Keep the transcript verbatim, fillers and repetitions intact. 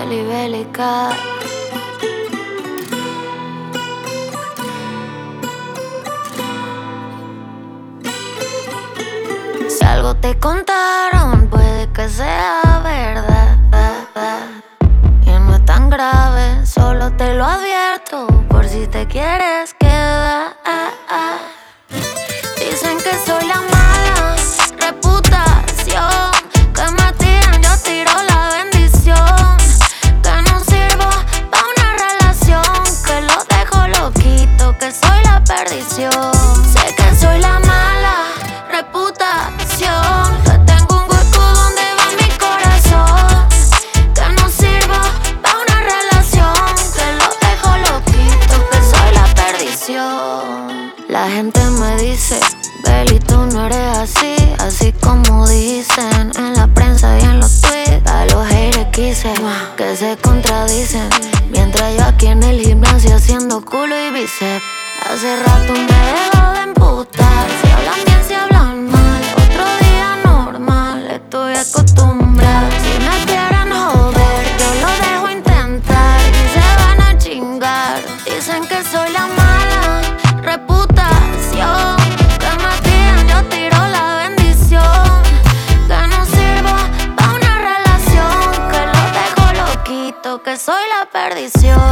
Beli bélica. Si algo te contaron, puede que sea verdad. Y no es tan grave, solo te lo advierto por si te quieres quedar. Dicen que soy la mala reputación, que me tiran, yo tiro la bendición, que no sirvo pa' una relación, que lo dejo loquito, que soy la perdición. Sé que soy la mala reputación, que tengo un hueco donde va mi corazón, que no sirvo pa' una relación, que lo dejo loquito, que soy la perdición. La gente me dice, Beli, tú no eres así, así como dicen en la prensa y en los tweets. A los haters quise que se contradicen, mientras yo aquí en el gimnasio haciendo culo y bíceps. Hace rato me dejo de emputar, si hablan bien, si hablan mal, otro día normal, estoy acostumbrada. Si me quieren joder, yo lo dejo intentar y se van a chingar. Dicen que soy la mala reputación, que me tiran, yo tiro la bendición, que no sirvo pa' una relación, que lo dejo loquito, que soy la perdición.